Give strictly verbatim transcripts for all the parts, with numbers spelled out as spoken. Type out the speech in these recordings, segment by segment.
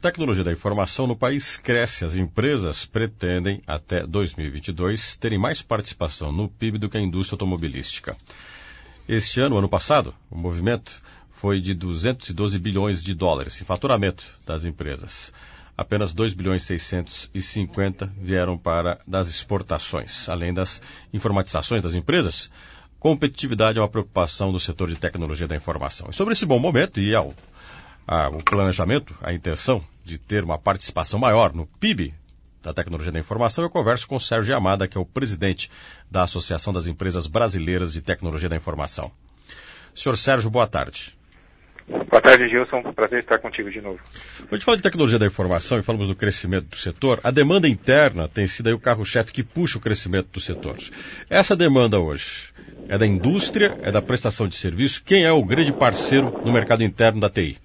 tecnologia da informação no país cresce. As empresas pretendem, até dois mil e vinte e dois, terem mais participação no P I B do que a indústria automobilística. Este ano, ano passado, o movimento foi de duzentos e doze bilhões de dólares em faturamento das empresas. Apenas dois bilhões e seiscentos e cinquenta vieram para das exportações. Além das informatizações das empresas, competitividade é uma preocupação do setor de tecnologia da informação. E sobre esse bom momento e ao Ah, o planejamento, a intenção de ter uma participação maior no P I B da tecnologia da informação, eu converso com o Sérgio Yamada, que é o presidente da Associação das Empresas Brasileiras de Tecnologia da Informação. Senhor Sérgio, boa tarde. Boa tarde, Gilson. Prazer estar contigo de novo. Quando a gente fala de tecnologia da informação e falamos do crescimento do setor, a demanda interna tem sido aí o carro-chefe que puxa o crescimento do setor. Essa demanda hoje é da indústria, é da prestação de serviço? Quem é o grande parceiro no mercado interno da T I?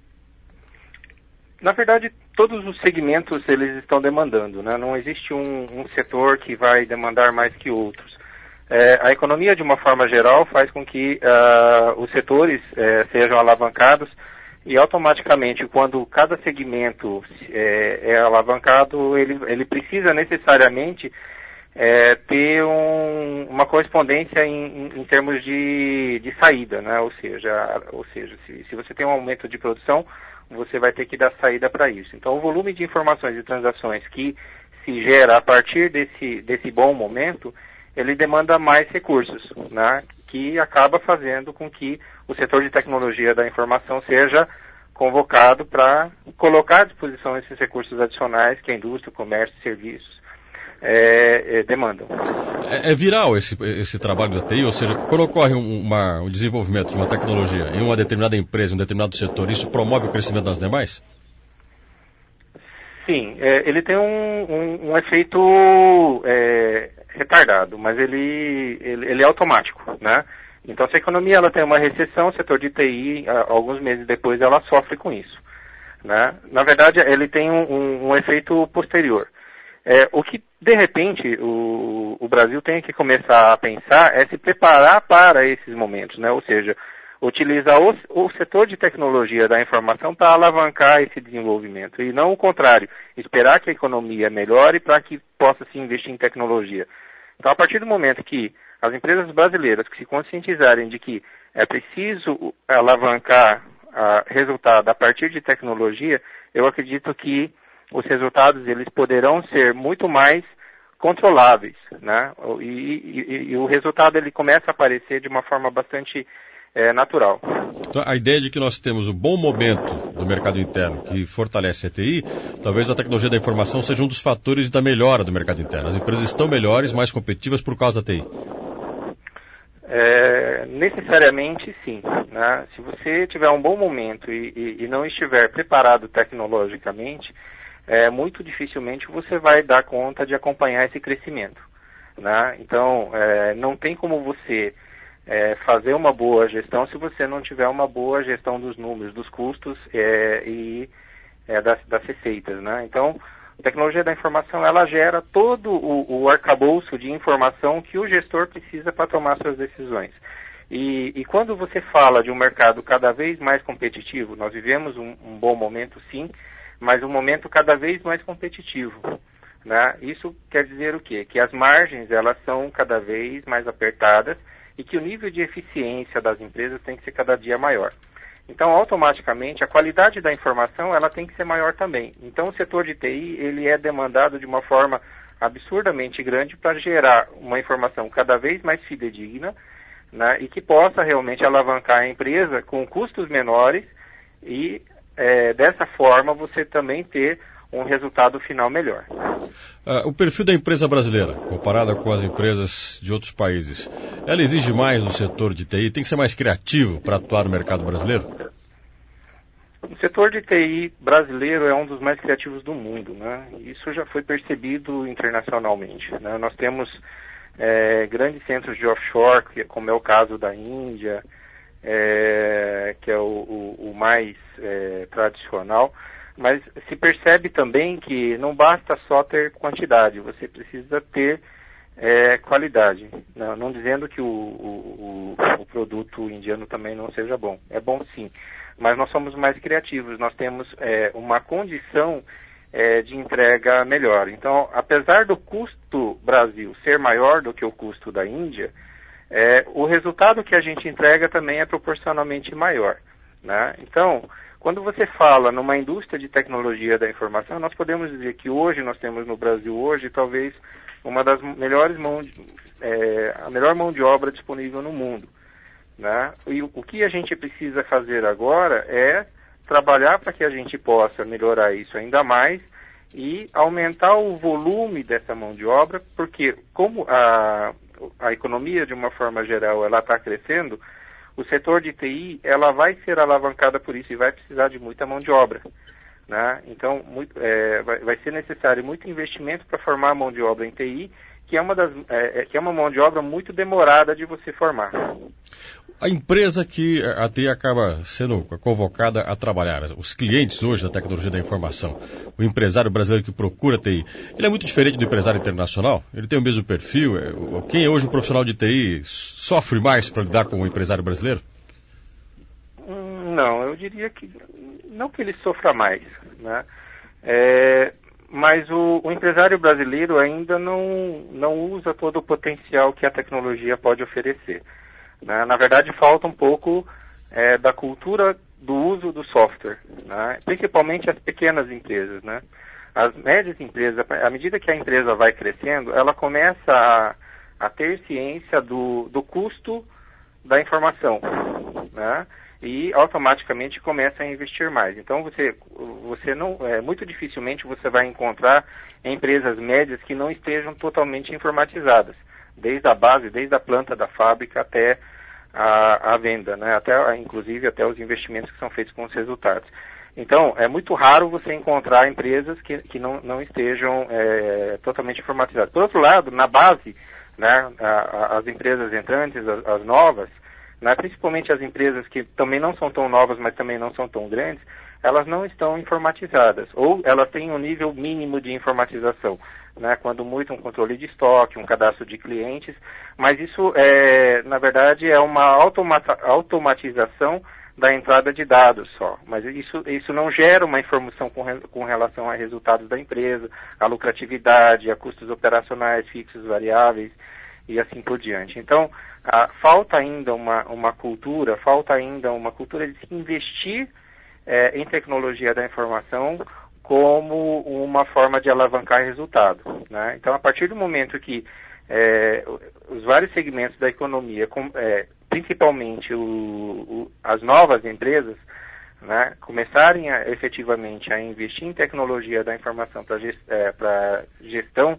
Na verdade, todos os segmentos eles estão demandando, né? Não existe um, um setor que vai demandar mais que outros. É, a economia, de uma forma geral, faz com que uh, os setores é, sejam alavancados e automaticamente, quando cada segmento é, é alavancado, ele, ele precisa necessariamente é, ter um, uma correspondência em, em, em termos de, de saída, né? Ou seja, ou seja se, se você tem um aumento de produção, você vai ter que dar saída para isso. Então, o volume de informações e transações que se gera a partir desse, desse bom momento, ele demanda mais recursos, né? Que acaba fazendo com que o setor de tecnologia da informação seja convocado para colocar à disposição esses recursos adicionais que a indústria, o comércio e serviços é, é, demandam. É, é viral esse, esse trabalho da T I, ou seja, quando ocorre um, uma, um desenvolvimento de uma tecnologia em uma determinada empresa, em um determinado setor, isso promove o crescimento das demais? Sim, é, ele tem um, um, um efeito é, retardado, mas ele, ele, ele é automático, né? Então, se a economia ela tem uma recessão, o setor de T I, alguns meses depois, ela sofre com isso, né? Na verdade, ele tem um, um, um efeito posterior. É, o que, de repente, o, o Brasil tem que começar a pensar é se preparar para esses momentos, né? Ou seja, utilizar o, o setor de tecnologia da informação para alavancar esse desenvolvimento, e não o contrário, esperar que a economia melhore para que possa se investir em tecnologia. Então, a partir do momento que as empresas brasileiras que se conscientizarem de que é preciso alavancar a resultado a partir de tecnologia, eu acredito que os resultados eles poderão ser muito mais controláveis, né? E, e, e o resultado ele começa a aparecer de uma forma bastante é, natural. Então, a ideia de que nós temos um bom momento do mercado interno que fortalece a T I, talvez a tecnologia da informação seja um dos fatores da melhora do mercado interno. As empresas estão melhores, mais competitivas por causa da T I. É, necessariamente sim, né? Se você tiver um bom momento e, e, e não estiver preparado tecnologicamente, é, muito dificilmente você vai dar conta de acompanhar esse crescimento, né? Então, é, não tem como você é, fazer uma boa gestão se você não tiver uma boa gestão dos números, dos custos é, e é, das, das receitas, né? Então, a tecnologia da informação, ela gera todo o, o arcabouço de informação que o gestor precisa para tomar suas decisões. E, e quando você fala de um mercado cada vez mais competitivo, nós vivemos um, um bom momento sim, mas um momento cada vez mais competitivo, né? Isso quer dizer o quê? Que as margens elas são cada vez mais apertadas e que o nível de eficiência das empresas tem que ser cada dia maior. Então, automaticamente, a qualidade da informação ela tem que ser maior também. Então, o setor de T I ele é demandado de uma forma absurdamente grande para gerar uma informação cada vez mais fidedigna, né, e que possa realmente alavancar a empresa com custos menores e É, dessa forma, você também ter um resultado final melhor. Uh, o perfil da empresa brasileira, comparada com as empresas de outros países, ela exige mais do setor de T I? Tem que ser mais criativo para atuar no mercado brasileiro? O setor de T I brasileiro é um dos mais criativos do mundo, né? Isso já foi percebido internacionalmente, né? Nós temos é, grandes centros de offshore, como é o caso da Índia, É, que é o, o, o mais é, tradicional, mas se percebe também que não basta só ter quantidade, você precisa ter é qualidade. Não, não dizendo que o, o, o produto indiano também não seja bom. É bom sim, mas nós somos mais criativos, nós temos é, uma condição é, de entrega melhor. Então, apesar do custo Brasil ser maior do que o custo da Índia, é, o resultado que a gente entrega também é proporcionalmente maior, né? Então, quando você fala numa indústria de tecnologia da informação, nós podemos dizer que hoje nós temos no Brasil hoje talvez uma das melhores mãos, é, a melhor mão de obra disponível no mundo, né? E o, o que a gente precisa fazer agora é trabalhar para que a gente possa melhorar isso ainda mais e aumentar o volume dessa mão de obra, porque como a, a economia de uma forma geral ela está crescendo, o setor de T I ela vai ser alavancada por isso e vai precisar de muita mão de obra, né? Então muito, é, vai, vai ser necessário muito investimento para formar a mão de obra em T I, que é uma das, é, que é uma mão de obra muito demorada de você formar. A empresa que a T I acaba sendo convocada a trabalhar, os clientes hoje da tecnologia da informação, o empresário brasileiro que procura T I, ele é muito diferente do empresário internacional? Ele tem o mesmo perfil? Quem é hoje um profissional de T I sofre mais para lidar com o empresário brasileiro? Não, eu diria que não que ele sofra mais, né? É, mas o, o empresário brasileiro ainda não, não usa todo o potencial que a tecnologia pode oferecer. Né? Na verdade, falta um pouco é, da cultura do uso do software, né? Principalmente as pequenas empresas, né? As médias empresas, à medida que a empresa vai crescendo, ela começa a, a ter ciência do, do custo da informação, né? E automaticamente começa a investir mais. Então, você, você não, é, muito dificilmente você vai encontrar empresas médias que não estejam totalmente informatizadas, desde a base, desde a planta da fábrica até a, a venda, né? Até, inclusive até os investimentos que são feitos com os resultados. Então, é muito raro você encontrar empresas que, que não, não estejam é, totalmente informatizadas. Por outro lado, na base, né, a, a, as empresas entrantes, as, as novas, né, principalmente as empresas que também não são tão novas, mas também não são tão grandes, elas não estão informatizadas, ou elas têm um nível mínimo de informatização, né, quando muito um controle de estoque, um cadastro de clientes, mas isso, é, na verdade, é uma automata- automatização da entrada de dados só, mas isso, isso não gera uma informação com, re, com relação a resultados da empresa, a lucratividade, a custos operacionais fixos, variáveis, e assim por diante. Então, ah, falta ainda uma, uma cultura, falta ainda uma cultura de se investir eh, em tecnologia da informação como uma forma de alavancar resultado, né? Então, a partir do momento que eh, os vários segmentos da economia, com, eh, principalmente o, o, as novas empresas, né, começarem a, efetivamente a investir em tecnologia da informação para gest, eh, gestão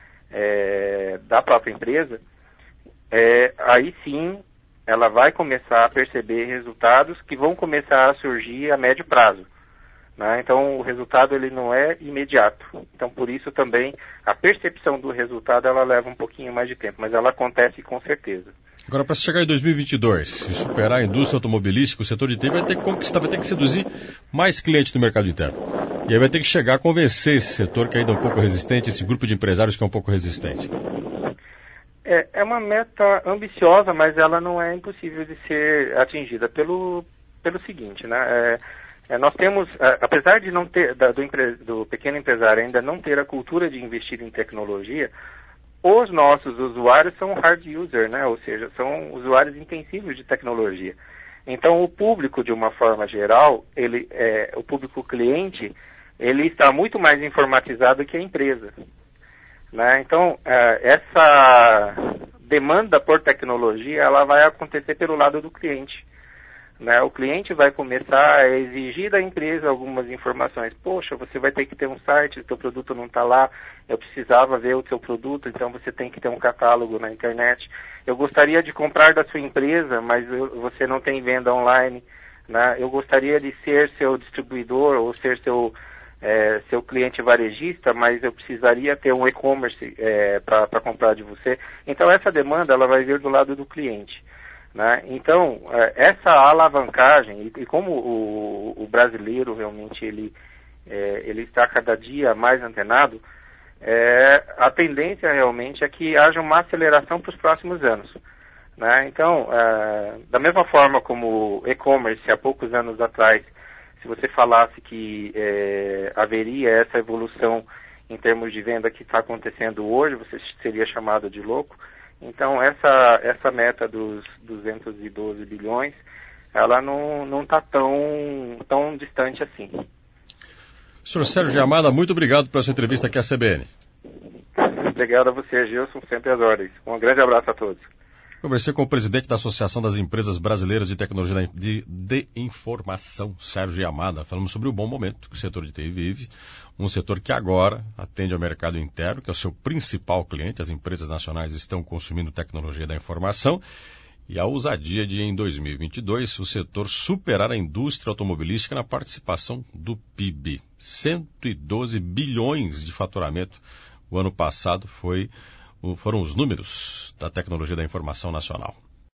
É, da própria empresa, é, aí sim ela vai começar a perceber resultados que vão começar a surgir a médio prazo, né? Então o resultado ele não é imediato, então por isso também a percepção do resultado ela leva um pouquinho mais de tempo, mas ela acontece com certeza. Agora, para chegar em dois mil e vinte e dois e superar a indústria automobilística, o setor de T I vai ter que conquistar, vai ter que seduzir mais clientes no mercado interno. E aí vai ter que chegar a convencer esse setor que ainda é um pouco resistente, esse grupo de empresários que é um pouco resistente. É, é uma meta ambiciosa, mas ela não é impossível de ser atingida pelo, pelo seguinte, né? É, é, nós temos, é, apesar de não ter, da, do, empre, do pequeno empresário ainda não ter a cultura de investir em tecnologia, os nossos usuários são hard user, né? Ou seja, são usuários intensivos de tecnologia. Então, o público, de uma forma geral, ele, é, o público cliente, ele está muito mais informatizado que a empresa, né? Então, é, essa demanda por tecnologia, ela vai acontecer pelo lado do cliente, né? O cliente vai começar a exigir da empresa algumas informações. Poxa, você vai ter que ter um site, o teu produto não está lá, eu precisava ver o teu produto, então você tem que ter um catálogo na internet. Eu gostaria de comprar da sua empresa, mas eu, você não tem venda online, né? Eu gostaria de ser seu distribuidor ou ser seu, é, seu cliente varejista, mas eu precisaria ter um e-commerce é, para comprar de você. Então essa demanda ela vai vir do lado do cliente, né? Então essa alavancagem, e, e como o, o brasileiro realmente ele, é, ele está cada dia mais antenado, é, a tendência realmente é que haja uma aceleração para os próximos anos. Né? Então, é, da mesma forma como e-commerce há poucos anos atrás, se você falasse que é, haveria essa evolução em termos de venda que está acontecendo hoje, você seria chamado de louco. Então, essa, essa meta dos duzentos e doze bilhões, ela não está tão, tão distante assim. senhor Sérgio de Amada, muito obrigado pela sua entrevista aqui à C B N. Obrigado a você, Gilson, sempre às ordens. Um grande abraço a todos. Conversei com o presidente da Associação das Empresas Brasileiras de Tecnologia de, de Informação, Sérgio de Amada, falando sobre o bom momento que o setor de T I vive, um setor que agora atende ao mercado interno, que é o seu principal cliente. As empresas nacionais estão consumindo tecnologia da informação, e a ousadia de, em dois mil e vinte e dois, o setor superar a indústria automobilística na participação do P I B. cento e doze bilhões de faturamento. O ano passado foi, foram os números da tecnologia da informação nacional.